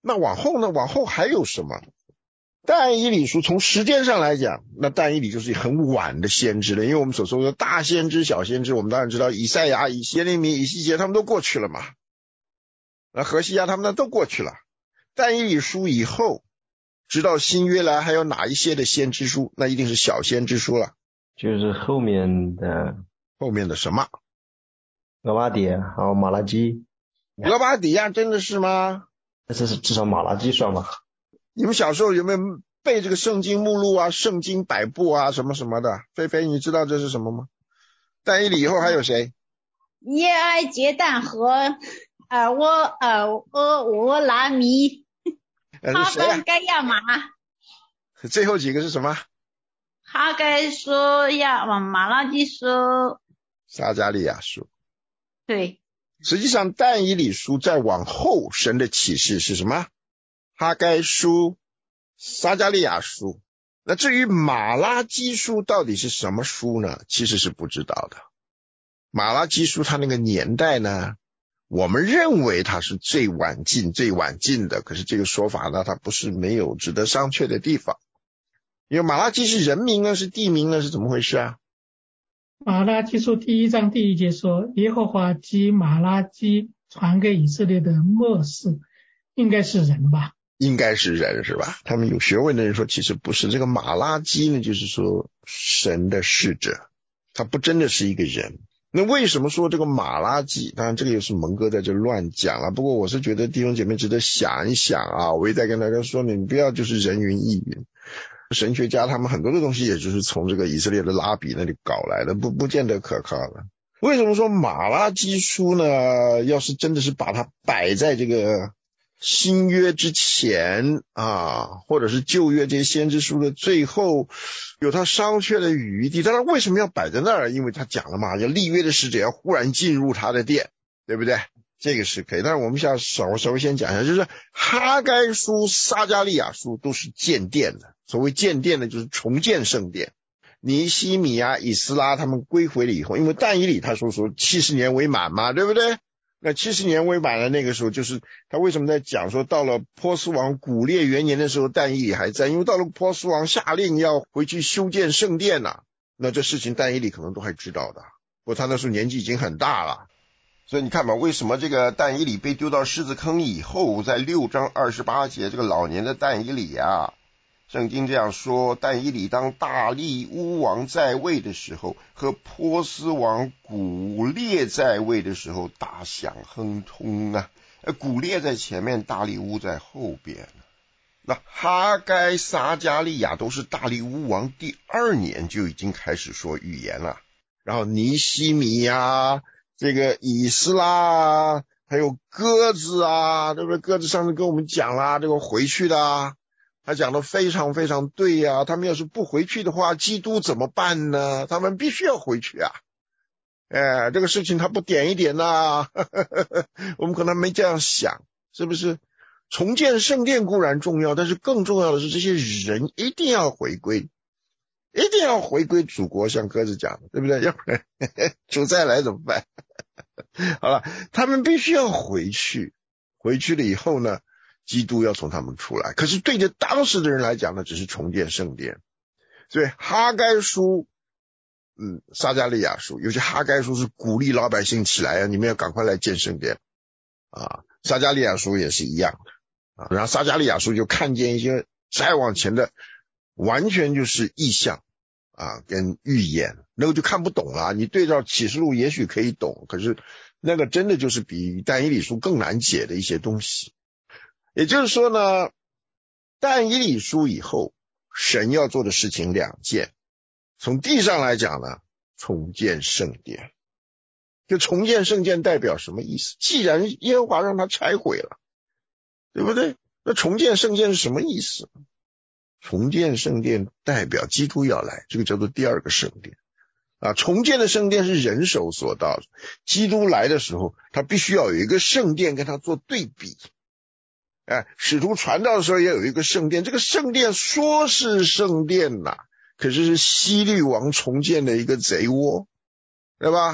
那往后呢？往后还有什么？但以理书从时间上来讲，那但以理就是很晚的先知了，因为我们所说的大先知、小先知，我们当然知道以赛亚、耶利米、以西结他们都过去了嘛，那何西阿他们那都过去了。但以理书以后，直到新约来，还有哪一些的先知书？那一定是小先知书了。 就是后面的后面的什么？ 俄巴底还有马拉基。 俄巴底亚真的是吗？ 这是至少马拉基算吧。 你们小时候有没有背这个圣经目录啊、圣经百部啊什么什么的？菲菲，你知道这是什么吗？但以理以后还有谁？ 耶埃结旦和俄拉米哈是谁啊？ 班该亚玛。 最后几个是什么？ 哈该说亚玛、马拉基说撒迦利亚书。 对， 实际上但以理书再往后神的启示是什么？哈该书、撒迦利亚书。那至于马拉基书到底是什么书呢？其实是不知道的。马拉基书它那个年代呢，我们认为它是最晚近的，可是这个说法呢，它不是没有值得商榷的地方。因为马拉基是人名呢，是地名呢，是怎么回事啊？ 马拉基书第1章第1节说，耶和华基马拉基传给以色列的默示，应该是人吧？ 应该是人是吧？他们有学问的人说其实不是，这个马拉基呢就是说神的使者，他不真的是一个人。那为什么说这个马拉基？当然这个也是蒙哥在这乱讲了，不过我是觉得弟兄姐妹值得想一想啊。我也在跟大家说，你不要就是人云亦云，神学家他们很多的东西也就是从这个以色列的拉比那里搞来的，不见得可靠的。为什么说马拉基书呢？要是真的是把它摆在这个新约之前啊，或者是旧约这些先知书的最后，有它商榷的余地。当然为什么要摆在那儿？因为他讲了嘛，要立约的使者要忽然进入他的殿，对不对？这个是可以。但是我们现在稍微先讲一下，就是哈该书、撒迦利亚书都是建殿的。所谓建殿的就是重建圣殿。尼希米啊、以斯拉他们归回了以后，因为但以理他说70年为满嘛，对不对？那70年为满了，那个时候就是他为什么在讲说到了波斯王古列元年的时候但以理还在，因为到了波斯王下令要回去修建圣殿啊，那这事情但以理可能都还知道的，不过他那时候年纪已经很大了。所以你看吧，为什么这个但以理被丢到狮子坑以后，在6章28节这个老年的但以理啊，圣经这样说，但以理当大利乌王在位的时候和波斯王古列在位的时候大享亨通啊。古列在前面，大利乌在后边。那哈该、撒迦利亚都是大利乌王第2年就已经开始说预言了。然后尼希米啊，这个以斯拉啊，还有鸽子啊，对不对？鸽子上次跟我们讲啦，这个回去的啊，他讲的非常非常对啊。他们要是不回去的话，基督怎么办呢？他们必须要回去啊。这个事情他不点一点啊我们可能没这样想，是不是？重建圣殿固然重要，但是更重要的是这些人一定要回归，一定要回归祖国，像鸽子讲的，对不对？要不然主再来怎么办好了，他们必须要回去，回去了以后呢，基督要从他们出来。可是对着当时的人来讲呢，只是重建圣殿。所以哈该书撒迦利亚书，尤其哈该书是鼓励老百姓起来啊，你们要赶快来建圣殿啊。撒迦利亚书也是一样的啊。然后撒迦利亚书就看见一些再往前的完全就是意象啊跟预言，那个就看不懂了。你对照启示录也许可以懂，可是那个真的就是比但以理书更难解的一些东西。也就是说呢，但以理书以后神要做的事情2件。从地上来讲呢，重建圣殿。就重建圣殿代表什么意思？既然耶和华让他拆毁了，对不对？那重建圣殿是什么意思？重建圣殿代表基督要来，这个叫做第2个圣殿啊。重建的圣殿是人手所到的，基督来的时候他必须要有一个圣殿跟他做对比。使徒传道的时候也有一个圣殿，这个圣殿说是圣殿可是希律王重建的一个贼窝，对吧？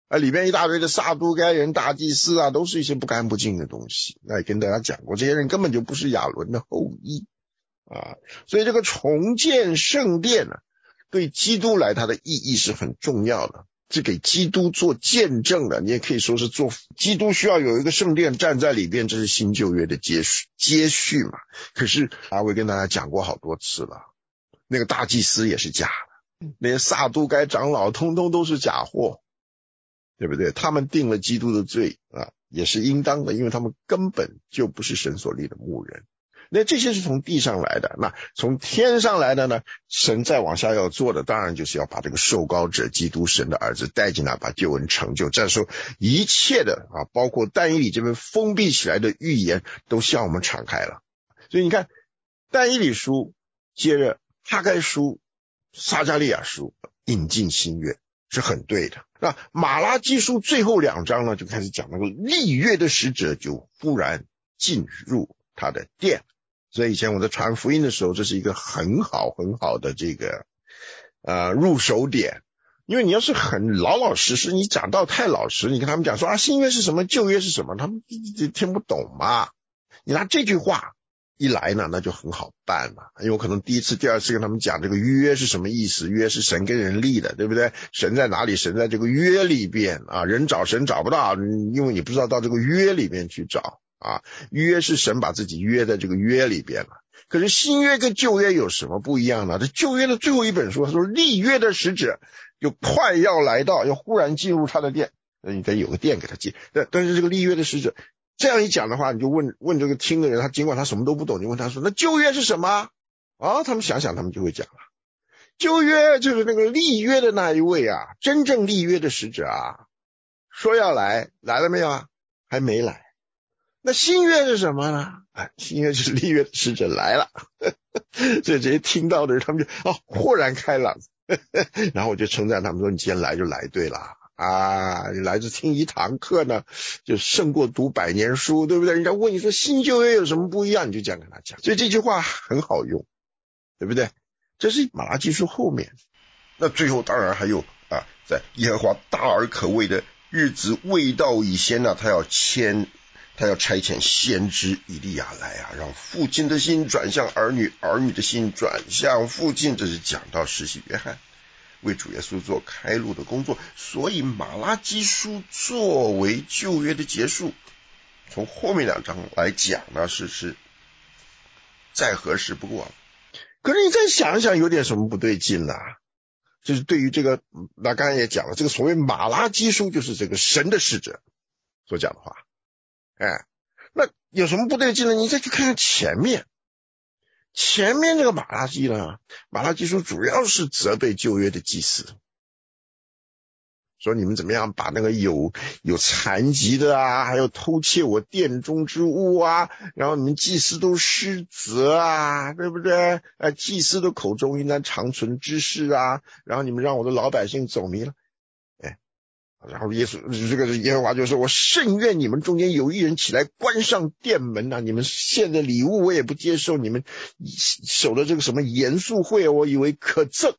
里面一大堆的撒都该人、大祭司啊，都是一些不干不净的东西。那也跟大家讲过，这些人根本就不是亚伦的后裔啊。所以这个重建圣殿呢，对基督来它的意义是很重要的，是给基督做见证的。你也可以说是做基督需要有一个圣殿站在里边，这是新旧约的接续嘛。可是我也跟大家讲过好多次了，那个大祭司也是假的，那些撒都该长老通通都是假货，对不对？他们定了基督的罪啊，也是应当的，因为他们根本就不是神所立的牧人。那这些是从地上来的，那从天上来的呢？神再往下要做的，当然就是要把这个受膏者基督神的儿子带进来，把救恩成就。这时候一切的包括但以理这边封闭起来的预言都向我们敞开了。所以你看，但以理书接着哈该书、撒迦利亚书引进新约是很对的。那马拉基书最后2章呢，就开始讲那个立约的使者就忽然进入他的殿。所以以前我在传福音的时候，这是一个很好的这个入手点。因为你要是很老老实实，你讲道太老实，你跟他们讲说新约是什么，旧约是什么，他们听不懂嘛。你拿这句话一来呢，那就很好办嘛。因为我可能第一次第二次跟他们讲这个约是什么意思，约是神跟人立的，对不对？神在哪里？神在这个约里边人找神找不到，因为你不知道到这个约里面去找约是神把自己约在这个约里边了。可是新约跟旧约有什么不一样呢？这旧约的最后一本书，他说立约的使者就快要来到，要忽然进入他的殿，你得有个殿给他进。但是这个立约的使者这样一讲的话，你就问这个听的人，他尽管他什么都不懂，你问他说那旧约是什么他们想想他们就会讲了。旧约就是那个立约的那一位真正立约的使者说要来了没有还没来。那新约是什么呢？新约就是立约的使者来了。所以这些听到的人他们就豁然开朗。然后我就称赞他们说，你既然来就来对了你来这听一堂课呢，就胜过读100年书，对不对？人家问你说新旧约有什么不一样，你就这样跟他讲。所以这句话很好用，对不对？这是马拉基书后面。那最后当然还有在耶和华大而可畏的日子未到以前呢，他要差遣先知以利亚来让父亲的心转向儿女，儿女的心转向父亲。这是讲到施洗约翰为主耶稣做开路的工作。所以马拉基书作为旧约的结束，从后面2章来讲呢，是再合适不过了。可是你再想一想，有点什么不对劲呢？就是对于这个，那刚才也讲了，这个所谓马拉基书就是这个神的使者所讲的话。那有什么不对劲呢？你再去看看前面这个马拉基呢，马拉基书主要是责备旧约的祭司，说你们怎么样把那个有残疾的还有偷窃我殿中之物然后你们祭司都失责对不对？祭司的口中应当常存知识然后你们让我的老百姓走迷了。然后这个耶和华就说，我甚愿你们中间有一人起来关上殿门你们献的礼物我也不接受，你们守的这个什么严肃会我以为可憎。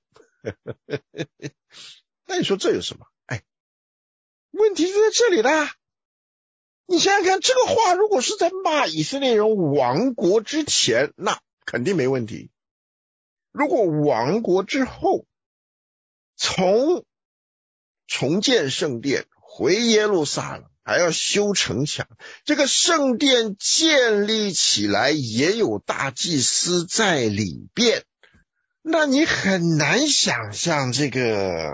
那你说这有什么？问题就在这里啦。你想想看，这个话如果是在骂以色列人亡国之前，那肯定没问题。如果亡国之后重建圣殿，回耶路撒冷，还要修城墙，这个圣殿建立起来也有大祭司在里边，那你很难想象这个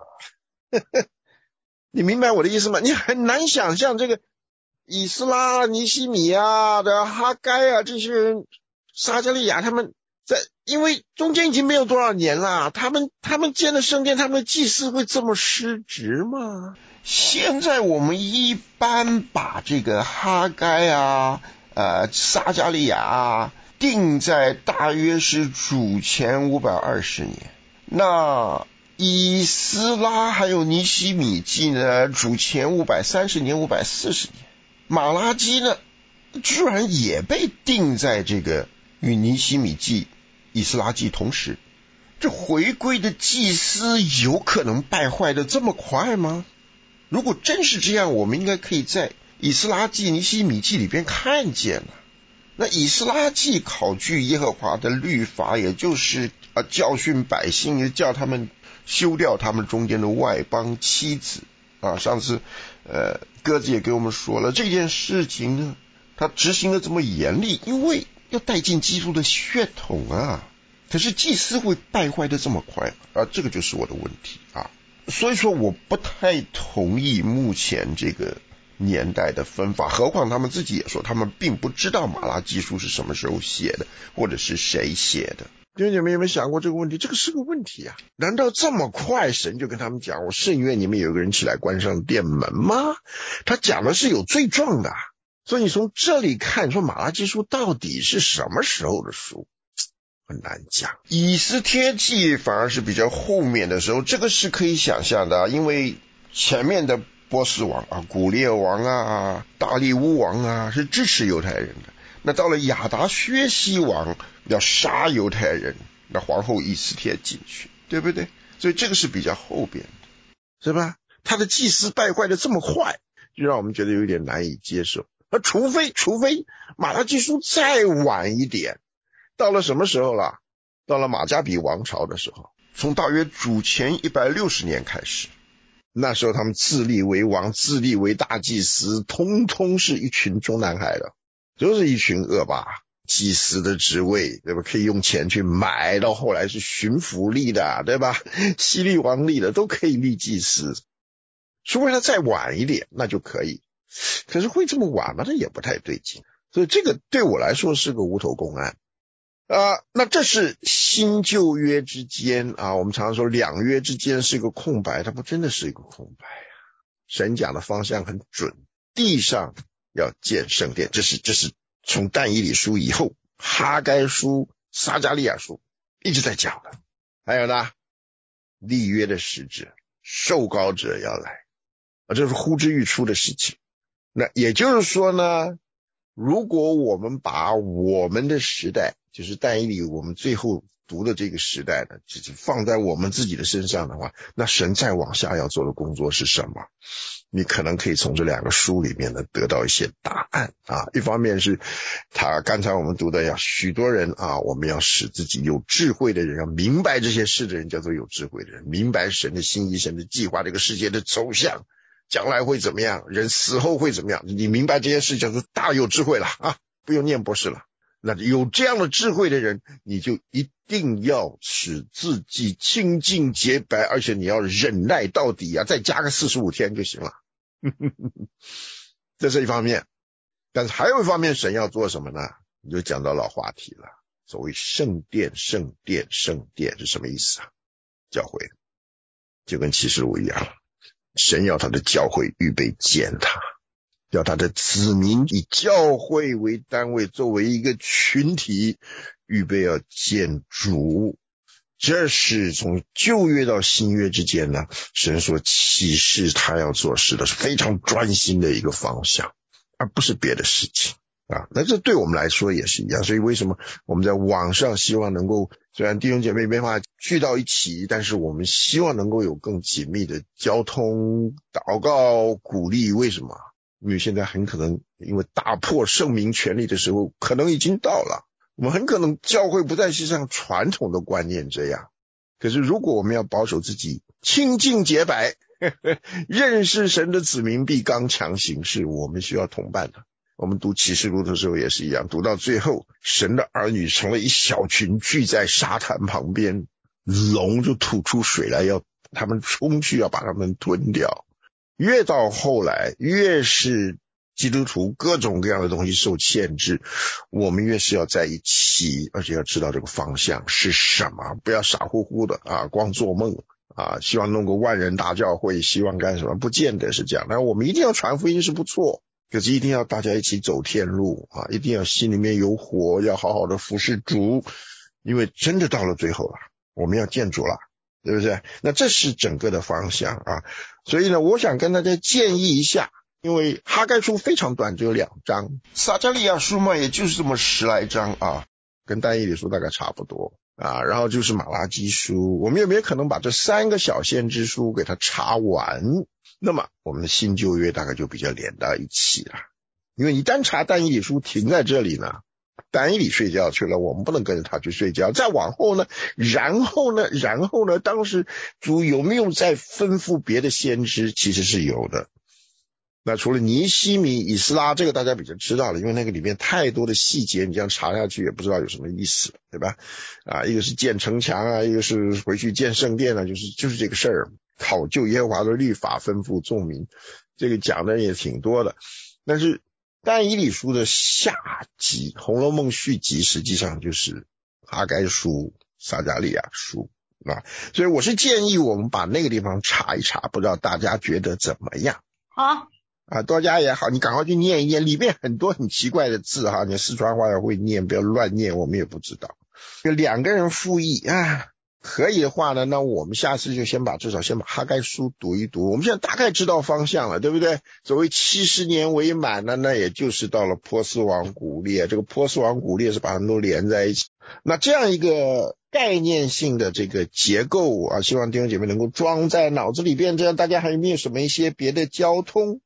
你明白我的意思吗？你很难想象这个以斯拉、尼希米的哈该这些人，撒迦利亚他们因为中间已经没有多少年了，他们建了圣殿，他们的祭司会这么失职吗？现在我们一般把这个哈该撒迦利亚定在大约是主前520年，那以斯拉还有尼希米记呢，主前530年、540年，马拉基呢，居然也被定在这个与尼希米记、以斯拉记同时。这回归的祭司有可能败坏的这么快吗？ 如果真是这样，我们应该可以在以斯拉记、尼希米记里边看见了。那以斯拉记考据耶和华的律法，也就是教训百姓，也叫他们休掉他们中间的外邦妻子啊。上次鸽子也给我们说了这件事情呢，他执行的这么严厉，因为要带进基督的血统啊。可是祭司会败坏的这么快啊，这个就是我的问题啊。所以说我不太同意目前这个年代的分法，何况他们自己也说他们并不知道马拉基书是什么时候写的，或者是谁写的。弟兄姐妹有没有想过这个问题？这个是个问题啊！难道这么快神就跟他们讲，我甚愿你们有个人起来关上殿门吗？他讲的是有罪状的。所以你从这里看，说马拉基书到底是什么时候的书，很难讲。以斯帖记反而是比较后面的时候，这个是可以想象的，因为前面的波斯王啊、古列王啊、大利乌王啊是支持犹太人的，那到了亚达薛西王要杀犹太人，那皇后以斯帖进去，对不对？所以这个是比较后边的，是吧？他的祭司败坏的这么快，就让我们觉得有点难以接受。除非马拉基书再晚一点，到了什么时候了？到了马加比王朝的时候，从大约主前160年开始，那时候他们自立为王，自立为大祭司，通通是一群中南海的，就是一群恶霸。祭司的职位，对吧？可以用钱去买，到后来是巡抚立的，对吧？西律王立的都可以立祭司，除非他再晚一点，那就可以。可是会这么晚吗？这也不太对劲。所以这个对我来说是个无头公案。那这是新旧约之间啊，我们常常说两约之间是一个空白，它不真的是一个空白啊。神讲的方向很准，地上要建圣殿，这是从但以理书以后，哈该书、撒迦利亚书一直在讲的。还有呢，立约的使者、受膏者要来这是呼之欲出的事情。那也就是说呢，如果我们把我们的时代，就是但以理我们最后读的这个时代呢，就是放在我们自己的身上的话，那神再往下要做的工作是什么？你可能可以从这两个书里面呢得到一些答案啊。一方面是他刚才我们读的要许多人啊，我们要使自己有智慧的人，要明白这些事的人叫做有智慧的人，明白神的心意、神的计划，这个世界的走向将来会怎么样，人死后会怎么样，你明白这些事叫做大有智慧了啊，不用念博士了。那有这样的智慧的人，你就一定要使自己清净洁白，而且你要忍耐到底啊，再加个45天就行了。这是一方面。但是还有一方面，神要做什么呢？你就讲到老话题了，所谓圣殿是什么意思啊？教会就跟启示录一样，神要他的教会预备建他，要他的子民以教会为单位，作为一个群体，预备要建主。这是从旧约到新约之间呢，神所启示他要做事的是非常专心的一个方向，而不是别的事情啊。那这对我们来说也是一样。所以为什么我们在网上希望能够，虽然弟兄姐妹没办法聚到一起，但是我们希望能够有更紧密的交通、祷告、鼓励。为什么？因为现在很可能因为打破圣民权利的时候可能已经到了，我们很可能教会不再是像传统的观念这样。可是如果我们要保守自己清净洁白，认识神的子民必刚强行事，我们需要同伴的。我们读启示录的时候也是一样，读到最后，神的儿女成了一小群，聚在沙滩旁边，龙就吐出水来，要他们冲去，要把他们吞掉。越到后来，越是基督徒各种各样的东西受限制，我们越是要在一起，而且要知道这个方向是什么，不要傻乎乎的啊，光做梦啊，希望弄个万人大教会，希望干什么，不见得是这样。但我们一定要传福音是不错，可是一定要大家一起走天路啊，一定要心里面有火，要好好的服侍主，因为真的到了最后了，我们要见主了，对不对？那这是整个的方向啊。所以呢，我想跟大家建议一下，因为哈该书非常短，只有2章，撒迦利亚书嘛，也就是这么10来章啊，跟但以理书大概差不多啊。然后就是马拉基书，我们有没有可能把这3个小先知书给它查完？ 那么我们的新旧约大概就比较连到一起了。因为你单查但以理书停在这里呢，但以理睡觉去了，我们不能跟着他去睡觉。再往后呢，然后呢，当时主有没有再吩咐别的先知？其实是有的。那除了尼希米、以斯拉，这个大家比较知道了，因为那个里面太多的细节，你这样查下去也不知道有什么意思，对吧？一个是建城墙啊，一个是回去建圣殿啊，就是这个事儿，考究耶和华的律法，吩咐众民，这个讲的也挺多的。但是但以理书的下集，《红楼梦》续集，实际上就是哈该书、撒迦利亚书所以我是建议我们把那个地方查一查，不知道大家觉得怎么样？ 好。 多加也好，你赶快去念一念，里面很多很奇怪的字哈，你四川话也会念，不要乱念，我们也不知道。就2个人复议可以的话呢，那我们下次就至少先把哈该书读一读。我们现在大概知道方向了，对不对？所谓70年为满呢，那也就是到了波斯王古列，这个波斯王古列是把它们都连在一起。那这样一个概念性的这个结构希望弟兄姐妹能够装在脑子里边，这样大家还有没有什么一些别的交通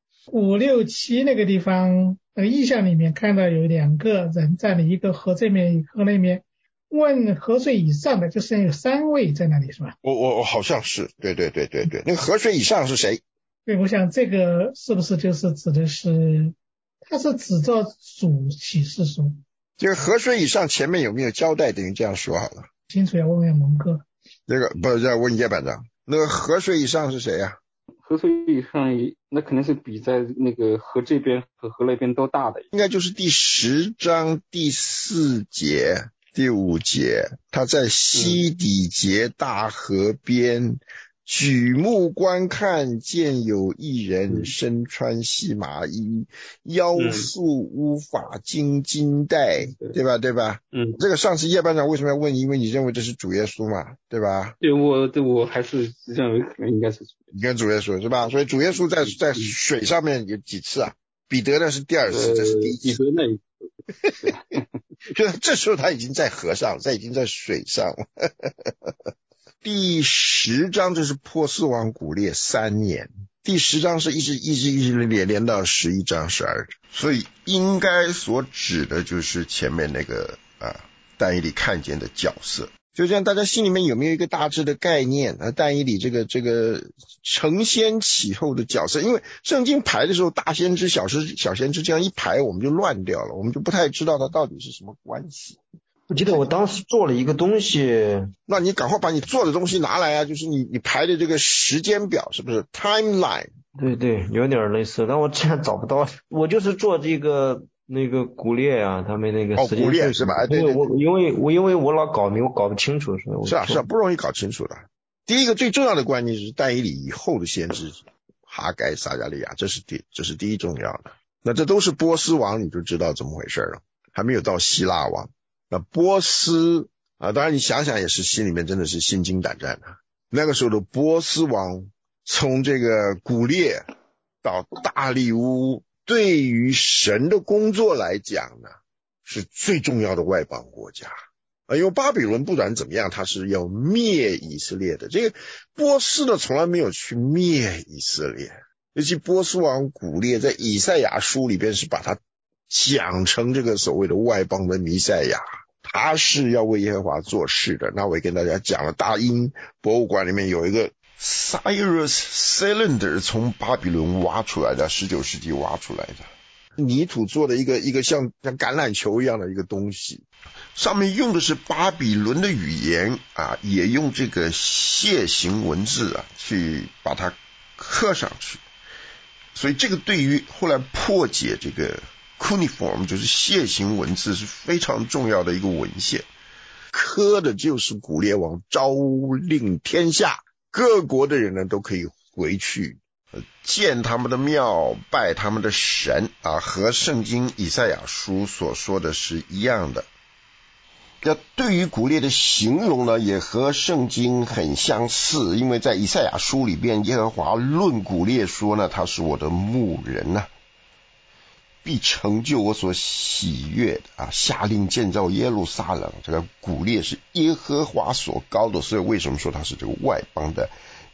5、6、7那个地方意象里面看到有2个人站了，一个河这面一个河那面，问河水以上的，就是有3位在那里是吧？ 我好像是，对，那个河水以上是谁？ 对，我想这个是不是就是指的是，它是指着主启示书？ 这个河水以上前面有没有交代？等于这样说好了。 清楚，要问问蒙哥。 那个不是要问叶班长，那个河水以上是谁河水以上，那肯定是比在那个河这边和河那边都大的。 应该就是第10章第4节、第5节，他在西底节大河边举目观看，见有一人身穿细麻衣，腰束乌发，金金带，对吧？这个上次叶班长为什么要问？因为你认为这是主耶稣嘛，对吧？ 对，我还是认为可能应该是你跟主耶稣是吧？所以主耶稣在水上面有几次彼得那是第2次，这是第1次。 彼得那一次， 就这时候他已经在河上，已经在水上了。第10章就是波斯王古列3年，第10章是一直连到11章12章，所以应该所指的就是前面那个但以理看见的角色。就这样，大家心里面有没有一个大致的概念但以理这个承先启后的角色？因为圣经排的时候，大先知、小先知这样一排，我们就乱掉了，我们就不太知道它到底是什么关系。 我记得我当时做了一个东西， 那你赶快把你做的东西拿来就是你排的这个时间表，是不是 timeline？ 对，有点类似，但我现在找不到。我就是做这个那个古列他们那个时间古列是吧？对， 因为我老搞我搞不清楚，所以是不容易搞清楚的。第一个最重要的观念是但以理以后的先知哈该、撒迦利亚，这是第一重要的。那这都是波斯王，你就知道怎么回事了，还没有到希腊王。那波斯当然你想想也是心里面真的是心惊胆战的。那个时候的波斯王从这个古列到大利乌，对于神的工作来讲呢，是最重要的外邦国家。因为巴比伦不管怎么样，他是要灭以色列的。这个波斯呢，从来没有去灭以色列。尤其波斯王古列在以赛亚书里边是把他讲成这个所谓的外邦的弥赛亚，他是要为耶和华做事的。那我也跟大家讲了，大英博物馆里面有一个 Cyrus Cylinder 从巴比伦挖出来的，19世纪挖出来的泥土做的一个像橄榄球一样的一个东西，上面用的是巴比伦的语言也用这个楔形文字去把它刻上去。所以这个对于后来破解这个 cuneiform 就是楔形文字是非常重要的一个文献。刻的就是古列王诏令天下各国的人呢都可以回去建他们的庙，拜他们的神和圣经以赛亚书所说的是一样的。那对于古列的形容呢，也和圣经很相似，因为在以赛亚书里边，耶和华论古列说呢，他是我的牧人必成就我所喜悦的下令建造耶路撒冷。这个古列是耶和华所膏的，所以为什么说他是这个外邦的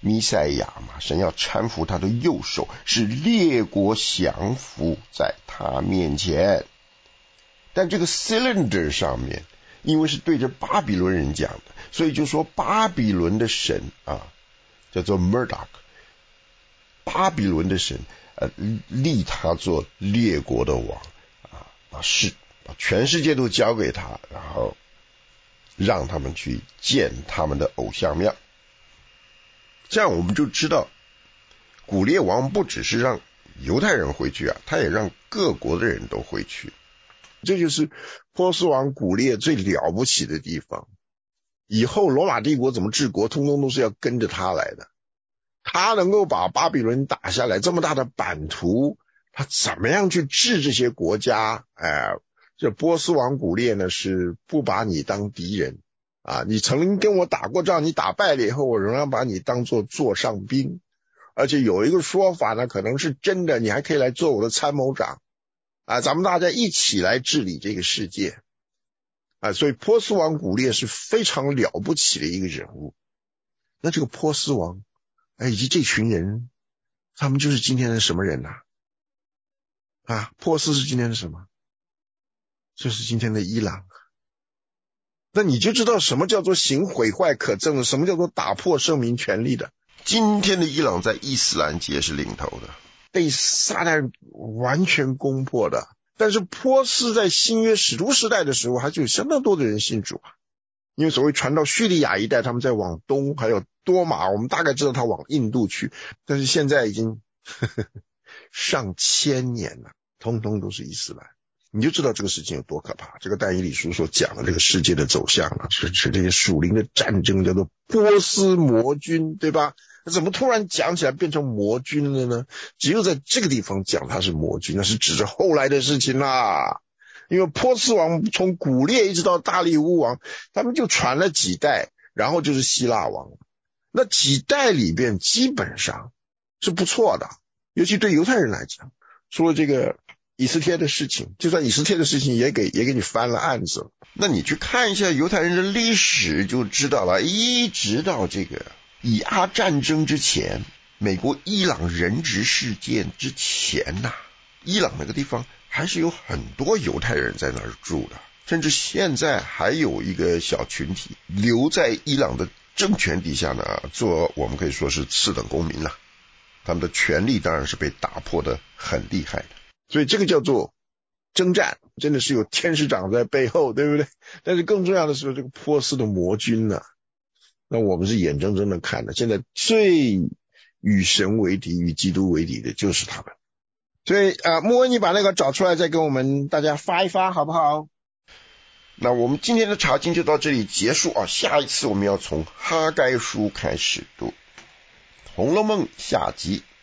弥赛亚嘛，神要搀扶他的右手，使列国降服在他面前。但这个 cylinder 上面因为是对着巴比伦人讲的，所以就说巴比伦的神啊，叫做 Marduk， 巴比伦的神立他做列国的王啊，把全世界都交给他，然后让他们去建他们的偶像庙。这样我们就知道古列王不只是让犹太人回去啊，他也让各国的人都回去。 这就是波斯王古列最了不起的地方，以后罗马帝国怎么治国通通都是要跟着他来的。他能够把巴比伦打下来，这么大的版图，他怎么样去治这些国家？这波斯王古列呢是不把你当敌人啊，你曾经跟我打过仗，你打败了以后，我仍然把你当作座上宾，而且有一个说法呢可能是真的，你还可以来做我的参谋长啊，咱们大家一起来治理这个世界啊，所以波斯王古列是非常了不起的一个人物。那这个波斯王以及这群人，他们就是今天的什么人啊？波斯是今天的什么？就是今天的伊朗。那你就知道什么叫做行毁坏可憎的，什么叫做打破圣民权利的。 今天的伊朗在伊斯兰界是领头的， 被撒旦完全攻破的。但是波斯在新约使徒时代的时候，还是有相当多的人信主啊。因为所谓传到叙利亚一带，他们在往东，还有多马，我们大概知道他往印度去，但是现在已经上千年了，通通都是伊斯兰。你就知道这个事情有多可怕。这个但以理书所讲的这个世界的走向啊，是这些属灵的战争，叫做波斯魔军，对吧？怎么突然讲起来变成魔军了呢？只有在这个地方讲它是魔军，那是指着后来的事情啦。因为波斯王从古列一直到大利乌王，他们就传了几代，然后就是希腊王。那几代里边基本上是不错的，尤其对犹太人来讲，除了这个以斯帖的事情，就算以斯帖的事情也给你翻了案子了。 那你去看一下犹太人的历史就知道了，一直到这个以阿战争之前，美国伊朗人质事件之前伊朗那个地方还是有很多犹太人在那儿住的，甚至现在还有一个小群体留在伊朗的政权底下呢，做我们可以说是次等公民了。他们的权利当然是被打破的很厉害的。 所以这个叫做征战，真的是有天使长在背后，对不对？但是更重要的是这个波斯的魔军那我们是眼睁睁的看的，现在最与神为敌与基督为敌的就是他们。所以穆恩，你把那个找出来再跟我们大家发一发好不好？ 那我们今天的查经就到这里结束下一次我们要从哈该书开始读《红楼梦》下集。